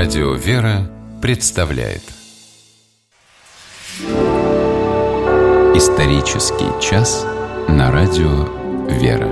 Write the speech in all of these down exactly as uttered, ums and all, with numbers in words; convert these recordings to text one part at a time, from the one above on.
Радио «Вера» представляет Исторический час на Радио «Вера».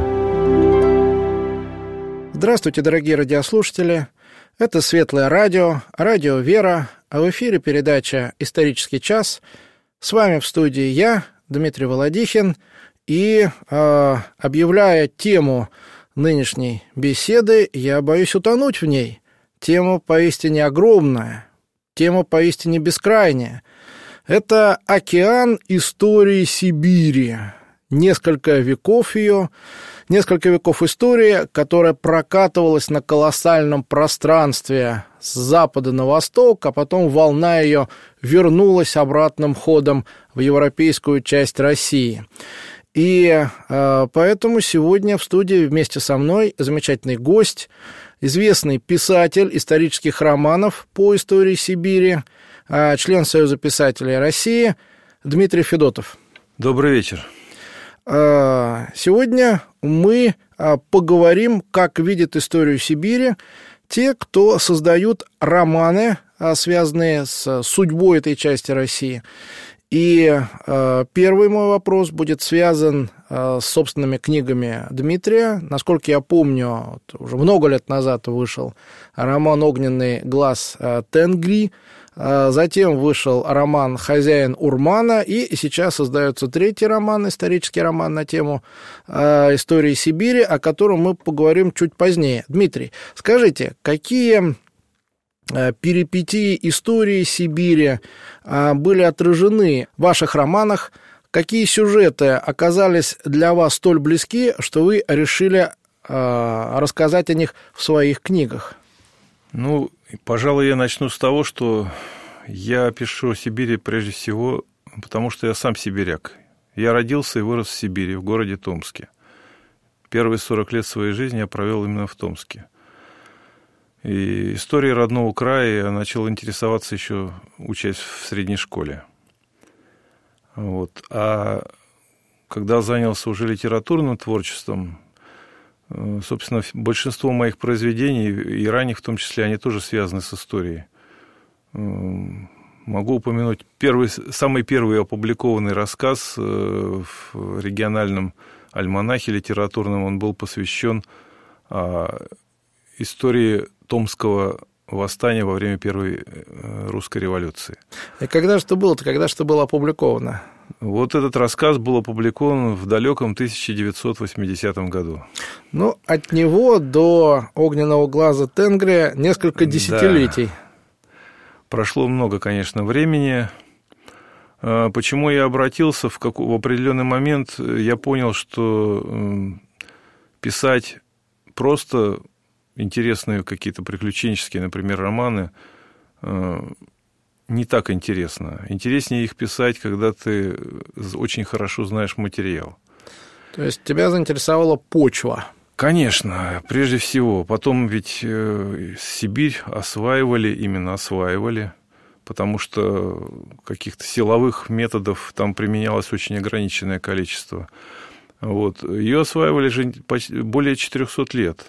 Здравствуйте, дорогие радиослушатели. Это Светлое радио, Радио «Вера», а в эфире передача «Исторический час». С вами в студии я, Дмитрий Володихин, и, э, объявляя тему нынешней беседы, я боюсь утонуть в ней. Тема поистине огромная, тема поистине бескрайняя. Это океан истории Сибири. Несколько веков ее, несколько веков истории, которая прокатывалась на колоссальном пространстве с запада на восток, а потом волна ее вернулась обратным ходом в европейскую часть России. И э, поэтому сегодня в студии вместе со мной замечательный гость, известный писатель исторических романов по истории Сибири, э, член Союза писателей России Дмитрий Федотов. Добрый вечер. Э, сегодня мы э, поговорим, как видят историю Сибири те, кто создают романы, э, связанные с судьбой этой части России. И э, первый мой вопрос будет связан э, с собственными книгами Дмитрия. Насколько я помню, вот, уже много лет назад вышел роман «Огненный глаз э, Тенгри», э, затем вышел роман «Хозяин Урмана», и сейчас создается третий роман, исторический роман на тему э, истории Сибири, о котором мы поговорим чуть позднее. Дмитрий, скажите, какие перипетии истории Сибири были отражены в ваших романах? Какие сюжеты оказались для вас столь близки, что вы решили рассказать о них в своих книгах? Ну, пожалуй, я начну с того, что я пишу о Сибири прежде всего, потому что я сам сибиряк. Я родился и вырос в Сибири, в городе Томске. Первые сорок лет своей жизни я провел именно в Томске. И историей родного края я начал интересоваться еще, учась в средней школе. Вот. А когда занялся уже литературным творчеством, собственно, большинство моих произведений, и ранних в том числе, они тоже связаны с историей. Могу упомянуть первый, самый первый опубликованный рассказ в региональном альманахе литературном. Он был посвящен истории Томского восстания во время Первой русской революции. И когда же это было-то? Когда же это было опубликовано? Вот этот рассказ был опубликован в далеком тысяча девятьсот восьмидесятом году. Ну, от него до «Огненного глаза Тенгри» несколько десятилетий. Да. Прошло много, конечно, времени. Почему я обратился в, как... в определенный момент, я понял, что писать просто интересные какие-то приключенческие, например, романы, не так интересно. Интереснее их писать, когда ты очень хорошо знаешь материал. То есть тебя заинтересовала почва? Конечно, прежде всего. Потом ведь Сибирь осваивали, именно осваивали, потому что каких-то силовых методов там применялось очень ограниченное количество. Вот. Ее осваивали же более четырехсот лет.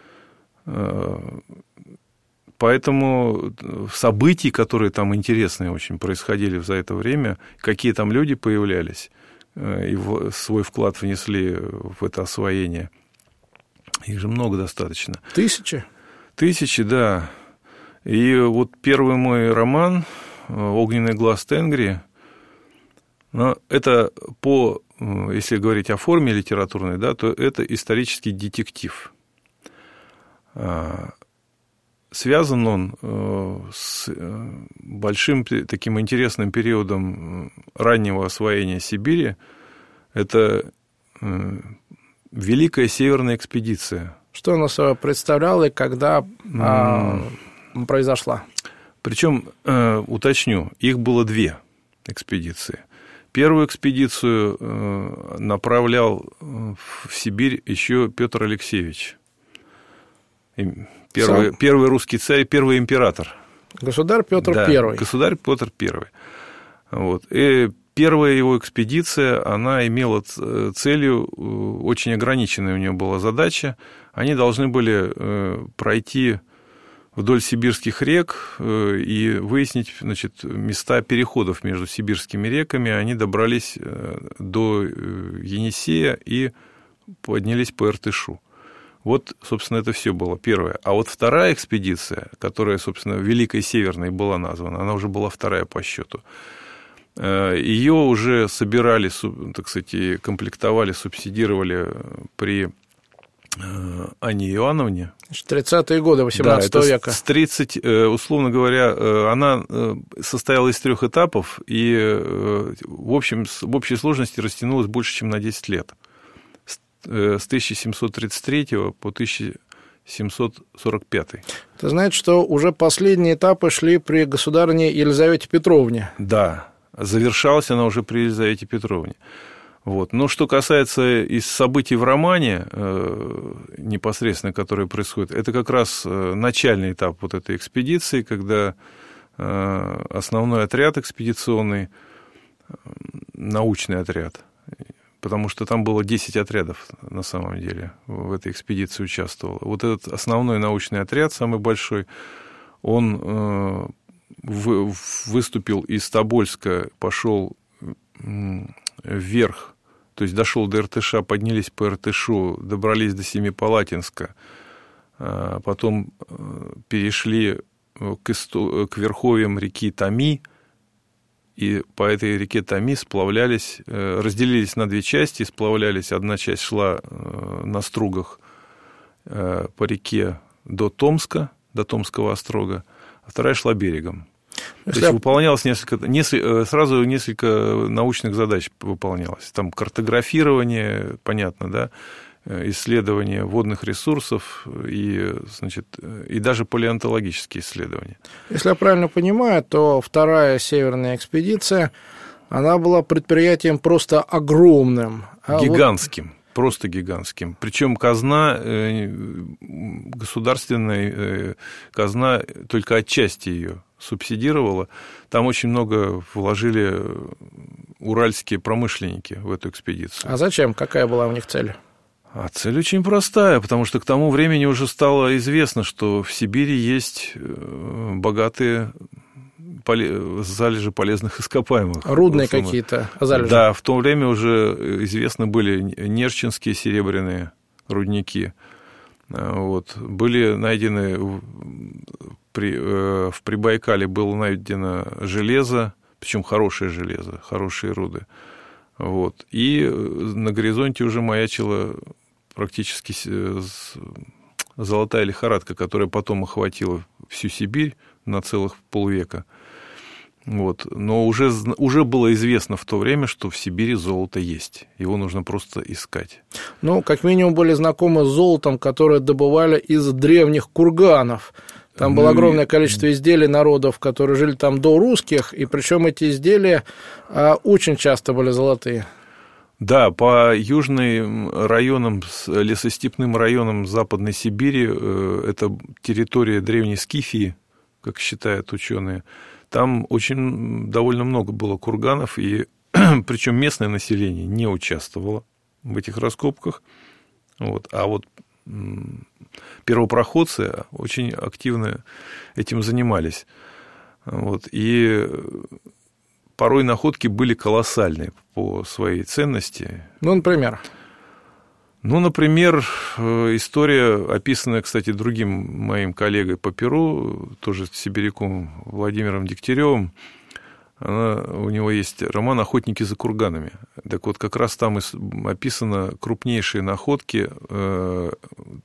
Поэтому события, которые там интересные очень происходили за это время, какие там люди появлялись и свой вклад внесли в это освоение, их же много достаточно. Тысячи? Тысячи, да. И вот первый мой роман «Огненный глаз Тенгри», но это по, если говорить о форме литературной, да, то это исторический детектив. Связан он с большим таким интересным периодом раннего освоения Сибири. Это Великая Северная экспедиция. Что она собой представляла и когда а, произошла? Причем, уточню, их было две экспедиции. Первую экспедицию направлял в Сибирь еще Петр Алексеевич. Первый, первый русский царь, первый император. Государь Петр да, Первый. Государь Петр Первый. Вот. И первая его экспедиция, она имела целью, очень ограниченная у нее была задача. Они должны были пройти вдоль сибирских рек и выяснить, значит, места переходов между сибирскими реками. Они добрались до Енисея и поднялись по Иртышу. Вот, собственно, это все было первое. А вот вторая экспедиция, которая, собственно, Великой Северной была названа, она уже была вторая по счету. Ее уже собирали, так сказать, комплектовали, субсидировали при Анне Иоанновне. тридцатые годы восемнадцатого да, века. С тридцать, условно говоря, она состояла из трех этапов и, в общем, в общей сложности растянулась больше, чем на десять лет. С тысяча семьсот тридцать третьего по тысяча семьсот сорок пятый. Это значит, что уже последние этапы шли при государыне Елизавете Петровне. Да, завершалась она уже при Елизавете Петровне. Вот. Но что касается из событий в романе, непосредственно, которые происходят, это как раз начальный этап вот этой экспедиции, когда основной отряд экспедиционный, научный отряд, потому что там было десять отрядов на самом деле в этой экспедиции участвовало. Вот этот основной научный отряд, самый большой, он выступил из Тобольска, пошел вверх, то есть дошел до Иртыша, поднялись по Иртышу, добрались до Семипалатинска, потом перешли к, исто... к верховьям реки Томи, и по этой реке Томи сплавлялись, разделились на две части, сплавлялись. Одна часть шла на стругах по реке до Томска, до Томского острога, а вторая шла берегом. То есть выполнялось несколько, несколько, сразу несколько научных задач выполнялось. Там картографирование, понятно, да, исследование водных ресурсов и, значит, и даже палеонтологические исследования. Если я правильно понимаю, то вторая северная экспедиция, она была предприятием просто огромным. А гигантским. Вот... Просто гигантским. Причем казна, государственная казна только отчасти ее субсидировала. Там очень много вложили уральские промышленники в эту экспедицию. А зачем? Какая была у них цель? А цель очень простая, потому что к тому времени уже стало известно, что в Сибири есть богатые залежи полезных ископаемых. Рудные какие-то залежи. Да, в то время уже известны были нерчинские серебряные рудники. Вот. Были найдены при, в Прибайкале было найдено железо, причем хорошее железо, хорошие руды. Вот. И на горизонте уже маячила практически золотая лихорадка, которая потом охватила всю Сибирь на целых полвека. Вот. Но уже, уже было известно в то время, что в Сибири золото есть. Его нужно просто искать. Ну, как минимум, были знакомы с золотом, которое добывали из древних курганов. Там было огромное количество изделий народов, которые жили там до русских, и причем эти изделия очень часто были золотые. Да, по южным районам, лесостепным районам Западной Сибири, это территория древней Скифии, как считают ученые, там очень довольно много было курганов, и причем местное население не участвовало в этих раскопках. Вот, а вот первопроходцы очень активно этим занимались. Вот, и порой находки были колоссальные по своей ценности. Ну, например? Ну, например, история, описанная, кстати, другим моим коллегой по Перу, тоже сибиряком Владимиром Дегтяревым. Она, у него есть роман «Охотники за курганами». Так вот, как раз там описаны крупнейшие находки в,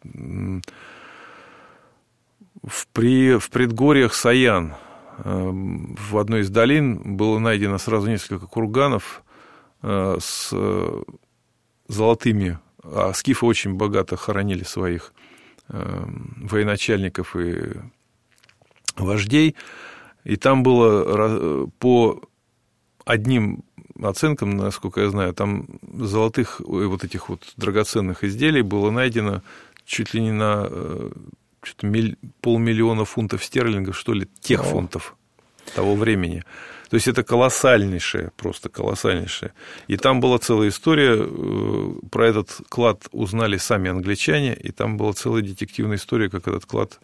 при, в предгорьях Саян. В одной из долин было найдено сразу несколько курганов с золотыми, а скифы очень богато хоронили своих военачальников и вождей. И там было по одним оценкам, насколько я знаю, там золотых вот этих вот драгоценных изделий было найдено чуть ли не на что-то миль, полмиллиона фунтов стерлингов, что ли, тех О. фунтов того времени. То есть это колоссальнейшее, просто колоссальнейшее. И там была целая история, про этот клад узнали сами англичане, и там была целая детективная история, как этот клад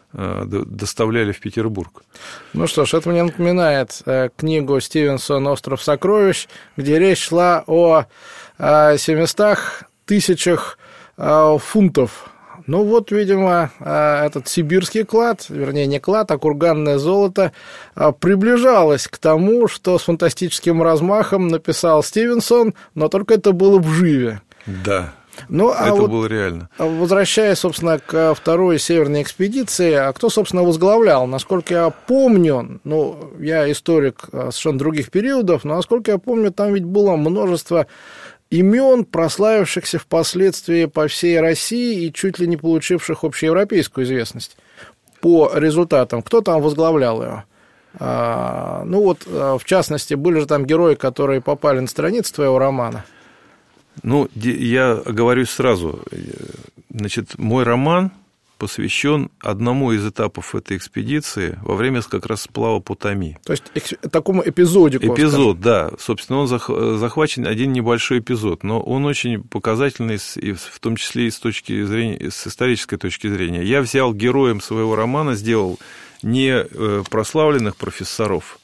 доставляли в Петербург. Ну что ж, это мне напоминает книгу Стивенсона «Остров сокровищ», где речь шла о семистах тысячах фунтов. Ну вот, видимо, этот сибирский клад, вернее, не клад, а курганное золото приближалось к тому, что с фантастическим размахом написал Стивенсон, но только это было вживе. Да. Ну, а это вот, было реально. Возвращаясь, собственно, к второй северной экспедиции, а кто, собственно, возглавлял? Насколько я помню, ну, я историк совершенно других периодов, но, насколько я помню, там ведь было множество имен, прославившихся впоследствии по всей России и чуть ли не получивших общеевропейскую известность по результатам. Кто там возглавлял ее? А, ну, вот, в частности, были же там герои, которые попали на страницы твоего романа. Ну, я оговорюсь сразу. Значит, мой роман посвящен одному из этапов этой экспедиции во время как раз сплава по Томи. То есть такому эпизодику. Эпизод, скажем. Да. Собственно, он захвачен один небольшой эпизод, но он очень показательный, в том числе и с точки зрения, с исторической точки зрения. Я взял героем своего романа, сделал не прославленных профессоров,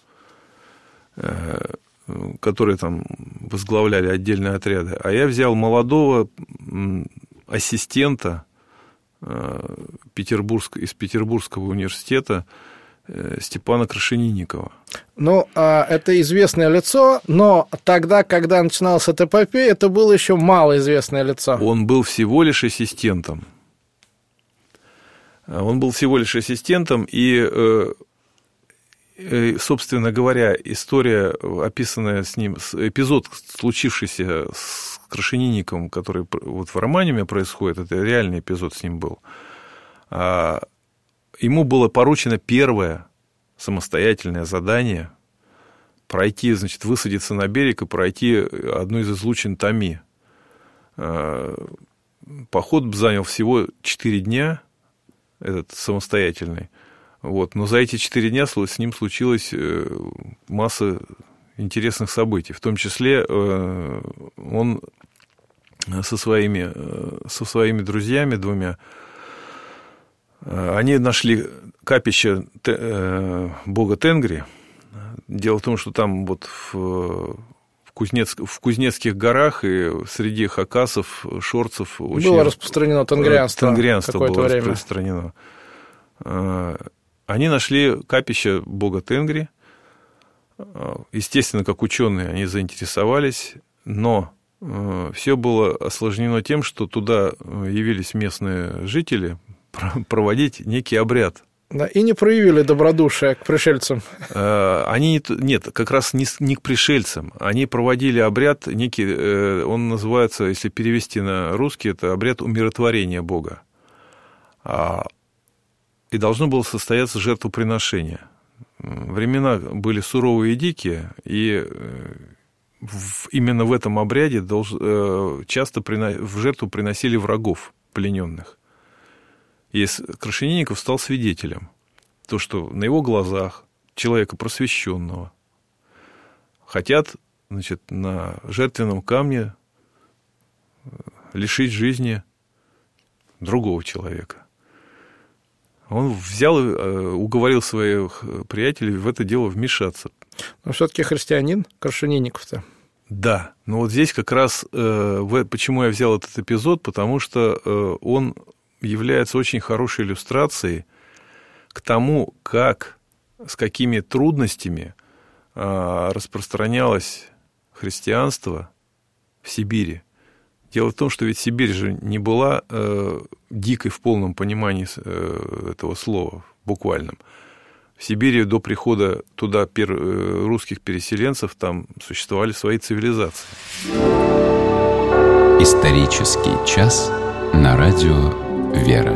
которые там возглавляли отдельные отряды, а я взял молодого ассистента Петербург, из Петербургского университета Степана Крашенинникова. Ну, это известное лицо, но тогда, когда начиналась эта эпопея, это было еще малоизвестное лицо. Он был всего лишь ассистентом. Он был всего лишь ассистентом, и собственно говоря, история, описанная с ним, эпизод, случившийся с Крашенинниковым, который вот в романе у меня происходит, это реальный эпизод с ним был. Ему было поручено первое самостоятельное задание пройти, значит, высадиться на берег и пройти одну из излучин Томи. Поход занял всего четыре дня, этот самостоятельный. Вот. Но за эти четыре дня с ним случилась масса интересных событий. В том числе он со своими, со своими друзьями двумя, они нашли капище бога Тенгри. Дело в том, что там вот в, Кузнец, в Кузнецких горах и среди хакасов, шорцев очень... Было распространено тенгрианство. Тенгрианство было время. распространено. Они нашли капище бога Тенгри. Естественно, как ученые, они заинтересовались, но все было осложнено тем, что туда явились местные жители проводить некий обряд. Да, и не проявили добродушия к пришельцам. Они, нет, как раз не, не к пришельцам. Они проводили обряд некий, он называется, если перевести на русский, это обряд умиротворения бога. И должно было состояться жертвоприношение. Времена были суровые и дикие, и именно в этом обряде часто в жертву приносили врагов плененных. И Крашенинников стал свидетелем. То, что на его глазах человека просвещенного хотят, значит, на жертвенном камне лишить жизни другого человека. Он взял и уговорил своих приятелей в это дело вмешаться. Но все-таки христианин Крашенинников-то. Да, но вот здесь как раз почему я взял этот эпизод, потому что он является очень хорошей иллюстрацией к тому, как, с какими трудностями распространялось христианство в Сибири. Дело в том, что ведь Сибирь же не была э, дикой в полном понимании э, этого слова, буквальном. В Сибири до прихода туда пер, э, русских переселенцев там существовали свои цивилизации. Исторический час на радио «Вера».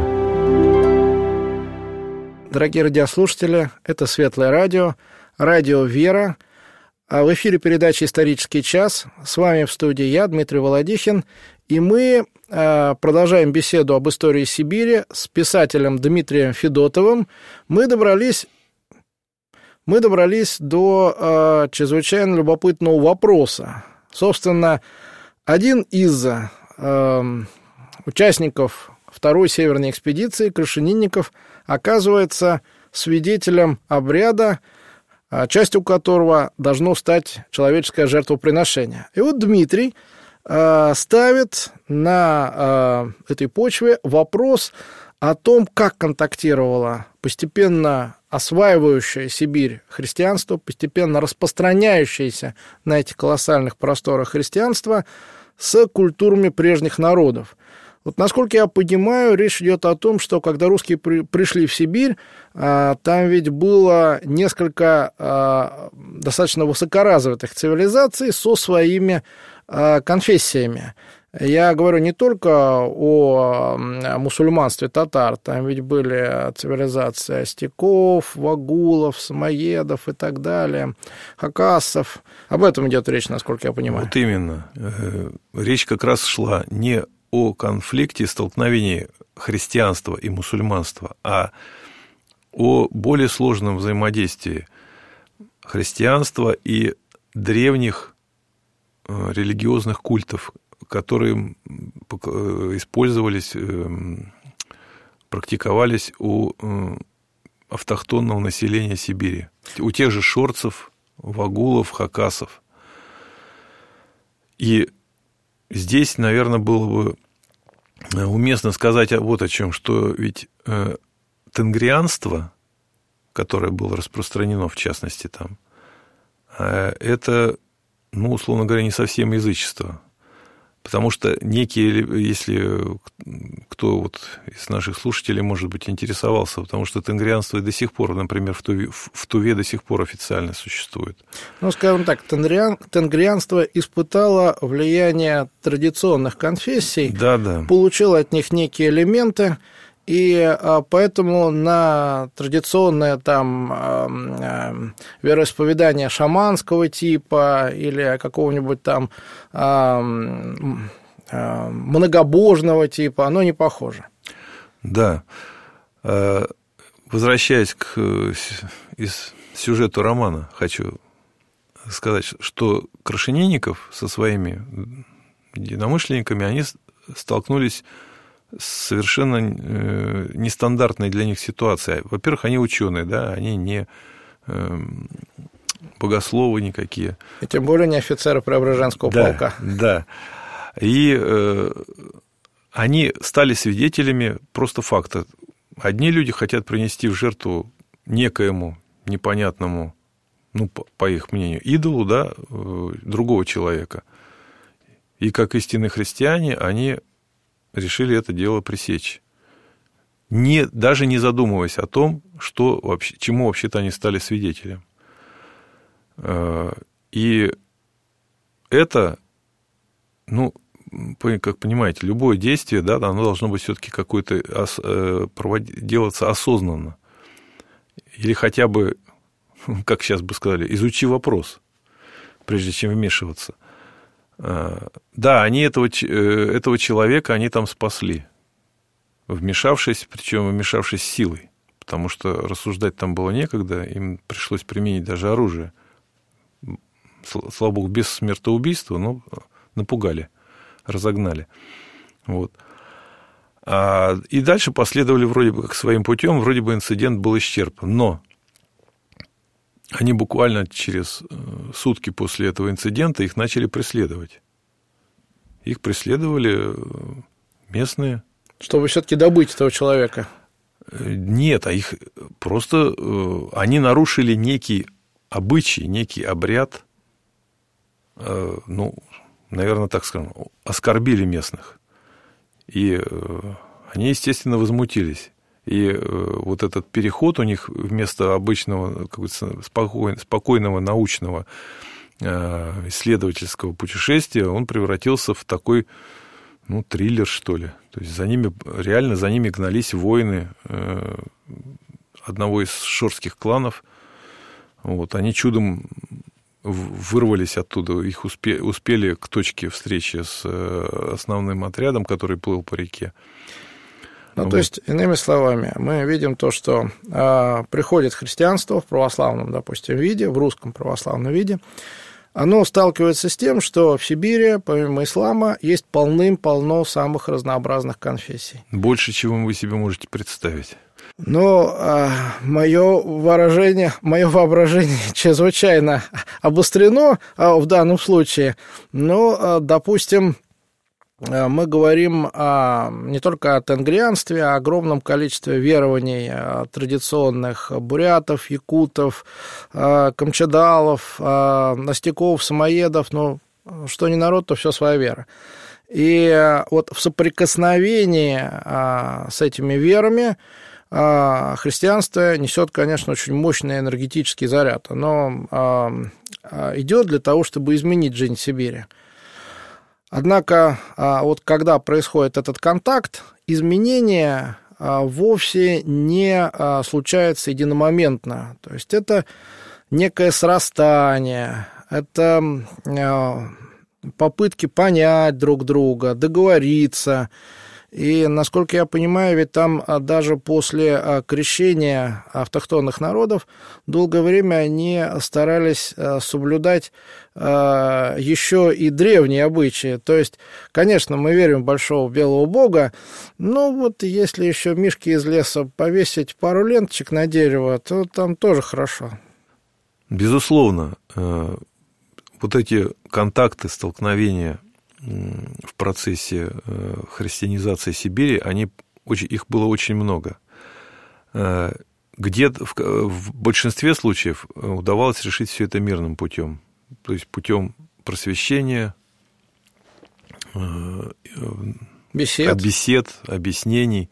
Дорогие радиослушатели, это Светлое радио, радио «Вера». А в эфире передача «Исторический час». С вами в студии я, Дмитрий Володихин, и мы продолжаем беседу об истории Сибири с писателем Дмитрием Федотовым. Мы добрались, мы добрались до чрезвычайно любопытного вопроса. Собственно, один из участников второй северной экспедиции Крашенинников оказывается свидетелем обряда, частью которого должно стать человеческое жертвоприношение. И вот Дмитрий э, ставит на э, этой почве вопрос о том, как контактировало постепенно осваивающее Сибирь христианство, постепенно распространяющееся на этих колоссальных просторах христианства с культурами прежних народов. Вот, насколько я понимаю, речь идет о том, что когда русские при, пришли в Сибирь, а, там ведь было несколько а, достаточно высокоразвитых цивилизаций со своими а, конфессиями. Я говорю не только о мусульманстве татар, там ведь были цивилизации астеков, вагулов, самоедов и так далее, хакассов. Об этом идет речь, насколько я понимаю. Вот именно. Речь как раз шла не о конфликте, столкновении христианства и мусульманства, а о более сложном взаимодействии христианства и древних религиозных культов, которые использовались, практиковались у автохтонного населения Сибири, у тех же шорцев, вагулов, хакасов. И здесь, наверное, было бы уместно сказать вот о чем, что ведь тенгрианство, которое было распространено, в частности, там, это, ну, условно говоря, не совсем язычество. Потому что некие, если кто вот из наших слушателей, может быть, интересовался, потому что тенгрианство и до сих пор, например, в Туве, в Туве до сих пор официально существует. Ну, скажем так, тенгриан, тенгрианство испытало влияние традиционных конфессий, да, да. Получило от них некие элементы, и поэтому на традиционное там вероисповедание шаманского типа или какого-нибудь там многобожного типа оно не похоже. Да. Возвращаясь к из сюжету романа, хочу сказать, что Крашенинников со своими единомышленниками, они столкнулись совершенно нестандартной для них ситуация. Во-первых, они ученые, да, они не богословы никакие. И тем более не офицеры Преображенского да, полка. Да. И э, они стали свидетелями просто факта. Одни люди хотят принести в жертву некоему непонятному, ну, по, по их мнению, идолу, да, другого человека. И как истинные христиане, они решили это дело пресечь, не, даже не задумываясь о том, что вообще, чему вообще-то они стали свидетелем. И это, ну, как понимаете, любое действие, да, оно должно быть все-таки какое-то делаться осознанно. Или хотя бы, как сейчас бы сказали, изучи вопрос, прежде чем вмешиваться. Да, они этого, этого человека они там спасли, вмешавшись, причем вмешавшись силой, потому что рассуждать там было некогда, им пришлось применить даже оружие. Слава богу, без смертоубийства, но напугали, разогнали. Вот. А, и дальше последовали вроде бы как своим путем, вроде бы инцидент был исчерпан, но они буквально через сутки после этого инцидента их начали преследовать. Их преследовали местные. Чтобы все-таки добыть этого человека. Нет, а их просто... Они нарушили некий обычай, некий обряд, ну, наверное, так скажем, оскорбили местных. И они, естественно, возмутились. И вот этот переход у них вместо обычного спокойного научного исследовательского путешествия, он превратился в такой, ну, триллер, что ли. То есть за ними, реально за ними гнались воины одного из шорских кланов. Вот, они чудом вырвались оттуда, их успели, успели к точке встречи с основным отрядом, который плыл по реке. Ну, вот. То есть, иными словами, мы видим то, что э, приходит христианство в православном, допустим, виде, в русском православном виде, оно сталкивается с тем, что в Сибири, помимо ислама, есть полным-полно самых разнообразных конфессий. Больше, чем вы себе можете представить. Но а, мое выражение, мое воображение чрезвычайно обострено а, в данном случае. Но, а, допустим, мы говорим о, не только о тенгрианстве, а о огромном количестве верований традиционных бурятов, якутов, камчадалов, настяков, самоедов. Ну, что не народ, то все своя вера. И вот в соприкосновении с этими верами христианство несет, конечно, очень мощный энергетический заряд. Оно идет для того, чтобы изменить жизнь Сибири. Однако, вот когда происходит этот контакт, изменение вовсе не случается единомоментно. То есть это некое срастание, это попытки понять друг друга, договориться. И, насколько я понимаю, ведь там даже после крещения автохтонных народов долгое время они старались соблюдать еще и древние обычаи. То есть, конечно, мы верим в большого белого бога, но вот если еще мишки из леса повесить пару ленточек на дерево, то там тоже хорошо. Безусловно, вот эти контакты, столкновения в процессе христианизации Сибири, они, их было очень много. Где-то в, в большинстве случаев удавалось решить все это мирным путем, то есть путем просвещения, бесед, бесед объяснений.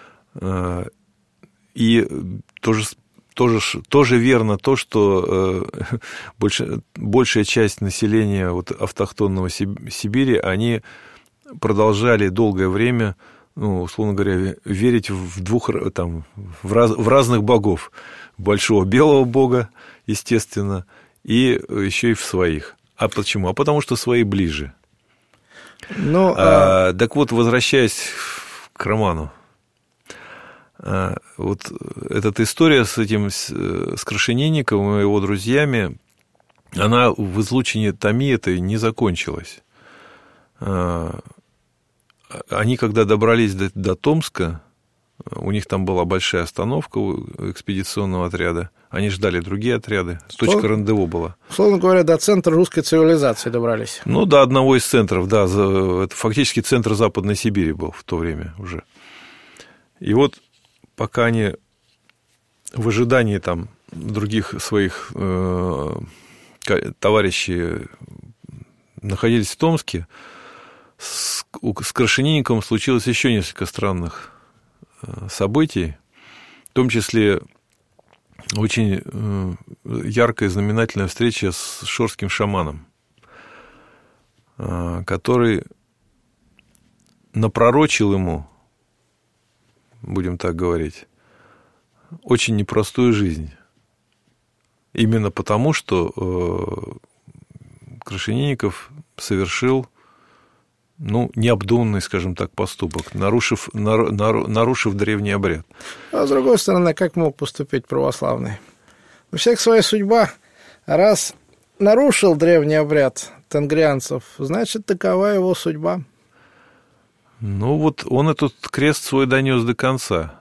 И тоже, тоже, тоже верно то, что больше, большая часть населения вот, автохтонного Сибири, они продолжали долгое время, ну, условно говоря, верить в, двух, там, в, раз, в разных богов. Большого белого бога, естественно, и еще и в своих. А почему? А потому что свои ближе. Ну, а... А, так вот, возвращаясь к роману. Вот эта история с этим, с Крашенинниковым и его друзьями, она в излучине Томи этой не закончилась. Они, когда добрались до, до Томска, у них там была большая остановка у экспедиционного отряда, они ждали другие отряды, точка Слов... рандеву была. Условно говоря, до центра русской цивилизации добрались. Ну, до одного из центров, да, это фактически центр Западной Сибири был в то время уже. И вот пока они в ожидании там других своих э, товарищей находились в Томске, с, с Крашенинниковым случилось еще несколько странных э, событий, в том числе очень э, яркая знаменательная встреча с шорским шаманом, э, который напророчил ему, будем так говорить, очень непростую жизнь. Именно потому, что э, Крашенинников совершил, ну, необдуманный, скажем так, поступок, нарушив, нар, нар, нарушив древний обряд. А с другой стороны, как мог поступить православный? У всех своя судьба. Раз нарушил древний обряд тенгрианцев, значит, такова его судьба. Ну, вот он этот крест свой донес до конца.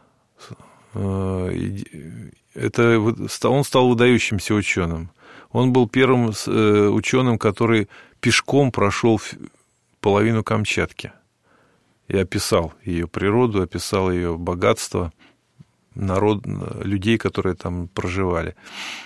Это, он стал выдающимся ученым. Он был первым ученым, который пешком прошел половину Камчатки и описал ее природу, описал ее богатство, народ, людей, которые там проживали.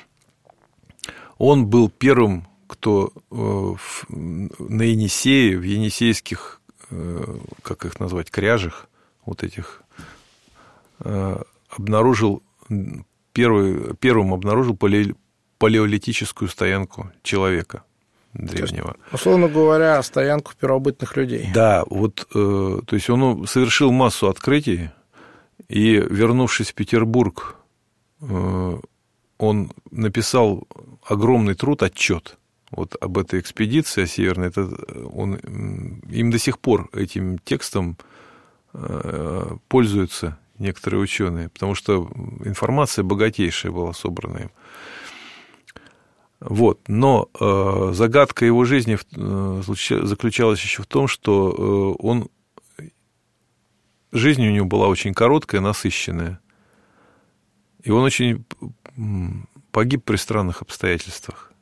Он был первым, кто на Енисее, в енисейских, как их назвать, кряжах, вот этих, обнаружил, первый, первым обнаружил пале, палеолитическую стоянку человека древнего. То есть, условно говоря, стоянку первобытных людей. Да, вот, то есть он совершил массу открытий, и, вернувшись в Петербург, он написал огромный труд, отчет вот об этой экспедиции северной. Это он, им до сих пор этим текстом пользуются некоторые ученые, потому что информация богатейшая была собрана им. Вот. Но э, загадка его жизни э, заключалась еще в том, что э, он... жизнь у него была очень короткая, насыщенная. И он очень погиб при странных обстоятельствах.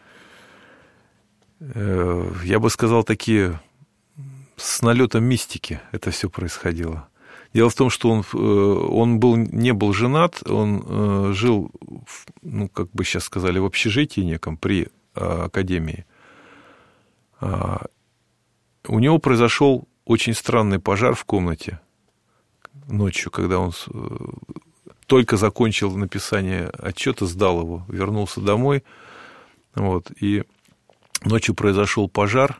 Э, я бы сказал, такие с налетом мистики это все происходило. Дело в том, что он, он был, не был женат, он жил, ну, как бы сейчас сказали, в общежитии неком при академии. У него произошел очень странный пожар в комнате ночью, когда он только закончил написание отчета, сдал его, вернулся домой. Вот, и ночью произошел пожар.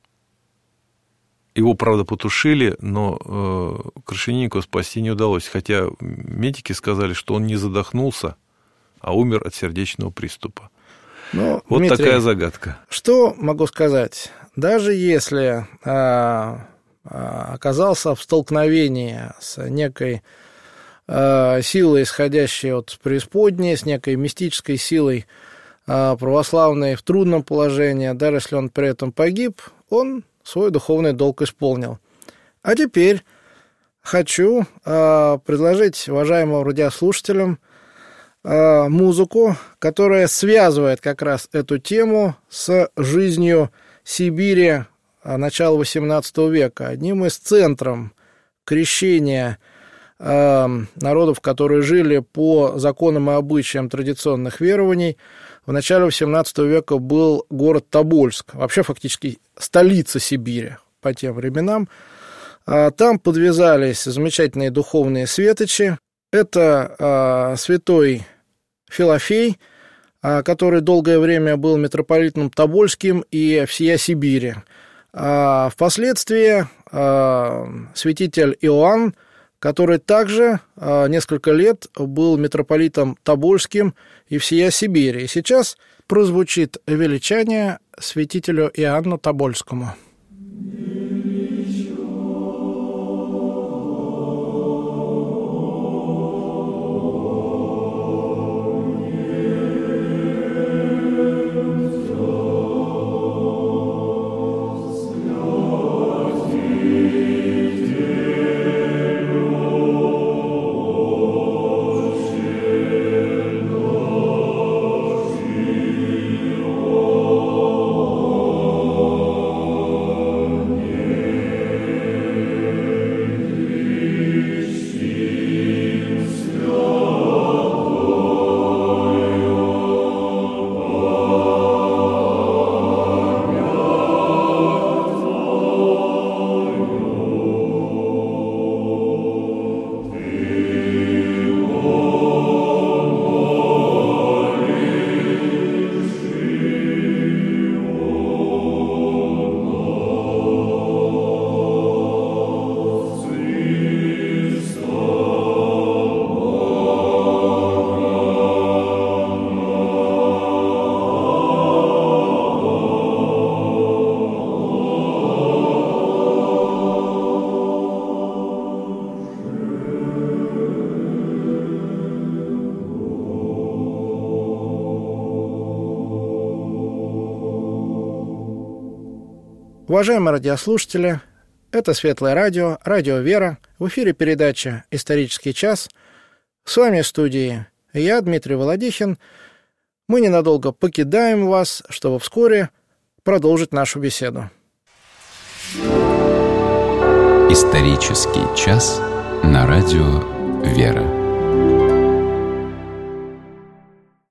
Его, правда, потушили, но э, Крашенинникова спасти не удалось. Хотя медики сказали, что он не задохнулся, а умер от сердечного приступа. Ну, вот Дмитрий, такая загадка. Что могу сказать? Даже если э, оказался в столкновении с некой э, силой, исходящей от преисподней, с некой мистической силой э, православной в трудном положении, даже если он при этом погиб, он свой духовный долг исполнил. А теперь хочу э, предложить уважаемым радиослушателям э, музыку, которая связывает как раз эту тему с жизнью Сибири начала восемнадцатого века. Одним из центров крещения э, народов, которые жили по законам и обычаям традиционных верований, в начале восемнадцатого века был город Тобольск, вообще фактически столица Сибири по тем временам. Там подвязались замечательные духовные светочи. Это святой Филофей, который долгое время был митрополитом Тобольским и всея Сибири. Впоследствии святитель Иоанн, который также несколько лет был митрополитом Тобольским и всея Сибири. И сейчас прозвучит величание святителю Иоанну Тобольскому. Уважаемые радиослушатели, это Светлое радио, радио Вера. В эфире передача «Исторический час». С вами в студии я, Дмитрий Володихин. Мы ненадолго покидаем вас, чтобы вскоре продолжить нашу беседу. «Исторический час» на радио Вера.